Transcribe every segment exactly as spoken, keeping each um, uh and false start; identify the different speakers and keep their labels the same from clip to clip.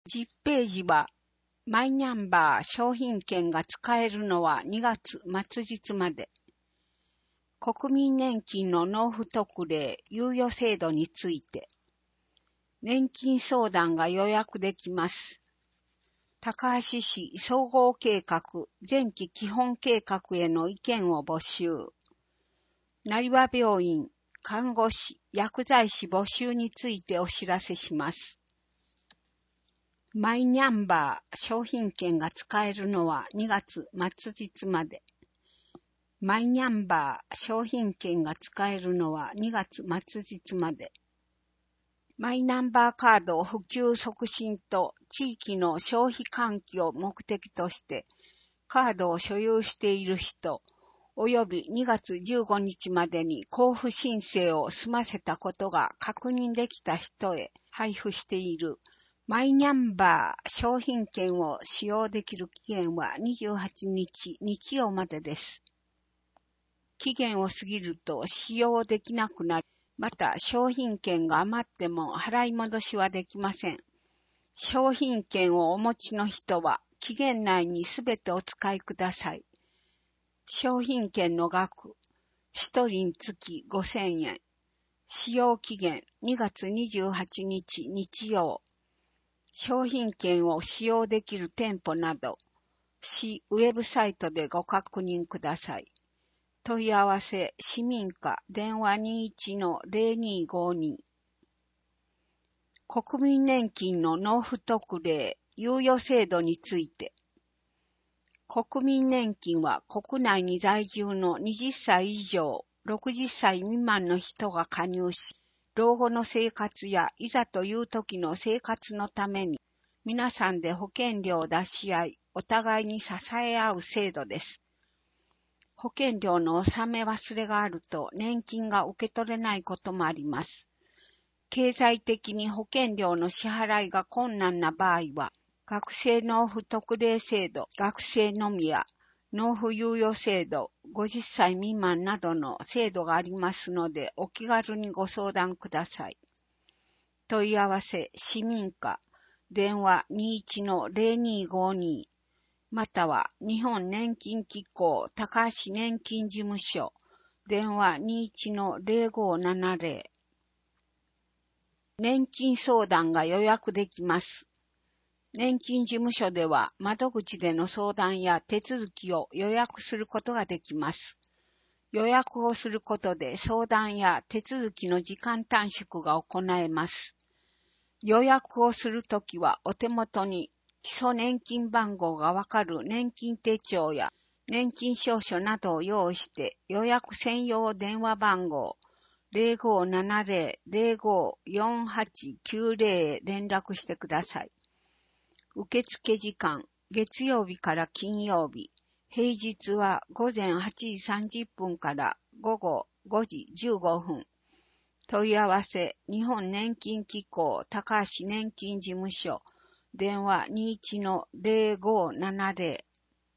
Speaker 1: じゅっページは、マイナンバー商品券が使えるのはにがつ末日まで。国民年金の納付特例猶予制度について、年金相談が予約できます。高橋市総合計画前期基本計画への意見を募集。成羽病院、看護師、薬剤師募集についてお知らせします。マイナンバー商品券が使えるのはにがつ末日まで。マイナンバー商品券が使えるのはにがつ末日まで。マイナンバーカード普及促進と地域の消費喚起を目的として、カードを所有している人、およびにがつじゅうごにちまでに交付申請を済ませたことが確認できた人へ配布しているマイナンバー商品券を使用できる期限はにじゅうはちにち日曜までです。期限を過ぎると使用できなくなり、また商品券が余っても払い戻しはできません。商品券をお持ちの人は期限内にすべてお使いください。商品券の額、ひとりにつきごせんえん。使用期限にがつにじゅうはちにち日曜。商品券を使用できる店舗など、市ウェブサイトでご確認ください。問い合わせ、市民課、電話 にいちのゼロにごに。国民年金の納付特例、猶予制度について。国民年金は国内に在住のはたち以上、ろくじゅっさい未満の人が加入し、老後の生活やいざという時の生活のために、皆さんで保険料を出し合い、お互いに支え合う制度です。保険料の納め忘れがあると年金が受け取れないこともあります。経済的に保険料の支払いが困難な場合は、学生納付特例制度、学生のみや納付猶予制度、ごじゅっさい未満などの制度がありますので、お気軽にご相談ください。問い合わせ、市民課、電話 にいちのゼロにごに、または日本年金機構高橋年金事務所、電話 にいちのゼロごななゼロ。年金相談が予約できます。年金事務所では窓口での相談や手続きを予約することができます。予約をすることで相談や手続きの時間短縮が行えます。予約をするときはお手元に基礎年金番号がわかる年金手帳や年金証書などを用意して予約専用電話番号ゼロごななゼロ ゼロご よんはちきゅうゼロへ連絡してください。受付時間、月曜日から金曜日、平日はごぜんはちじさんじゅっぷんからごごごじじゅうごふん。問い合わせ、日本年金機構高橋年金事務所、電話 にいちのゼロごななゼロ。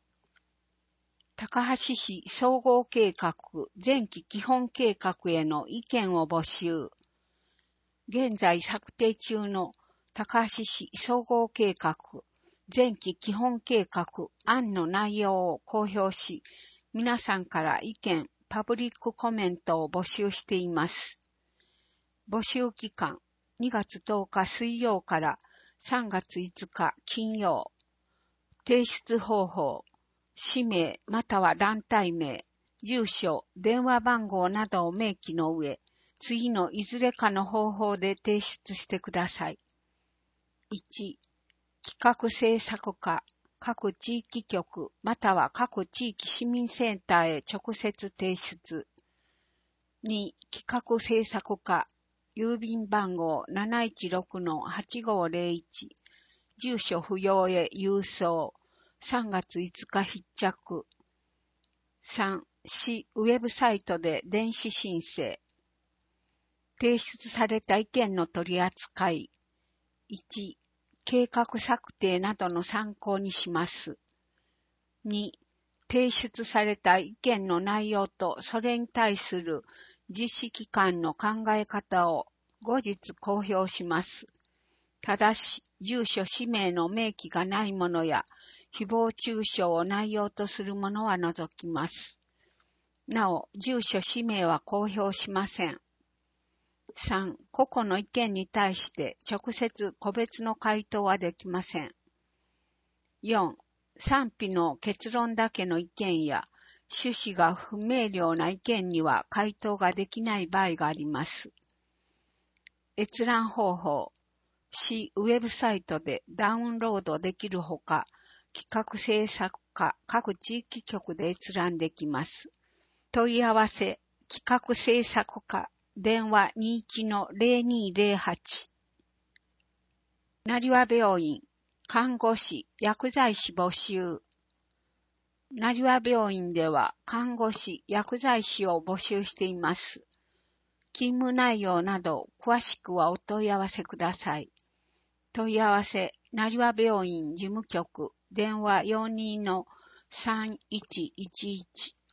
Speaker 1: 高橋市総合計画前期基本計画への意見を募集。現在策定中の高橋市総合計画前期基本計画案の内容を公表し、皆さんから意見、パブリックコメントを募集しています。募集期間にがつとおか水曜からさんがついつか金曜。提出方法、氏名または団体名、住所、電話番号などを明記の上、次のいずれかの方法で提出してください。いち、企画制作課、各地域局または各地域市民センターへ直接提出。に、企画制作課、郵便番号 なないちろくのはちごゼロいち、住所不要へ郵送、さんがついつか必着。さん、市ウェブサイトで電子申請。提出された意見の取り扱い。いち、計画策定などの参考にします。に、提出された意見の内容とそれに対する実施機関の考え方を後日公表します。 ただし、住所氏名の明記がないものや、誹謗中傷を内容とするものは除きます。なお、住所氏名は公表しません。さん、個々の意見に対して直接個別の回答はできません。よん、賛否の結論だけの意見や、趣旨が不明瞭な意見には回答ができない場合があります。閲覧方法、市ウェブサイトでダウンロードできるほか、企画制作課各地域局で閲覧できます。問い合わせ、企画制作課、電話 にじゅういちのゼロにーゼロはち。なりわ病院、看護師、薬剤師募集。なりわ病院では看護師、薬剤師を募集しています。勤務内容など詳しくはお問い合わせください。問い合わせ、なりわ病院事務局、電話よんじゅうにのさんいちいちいち。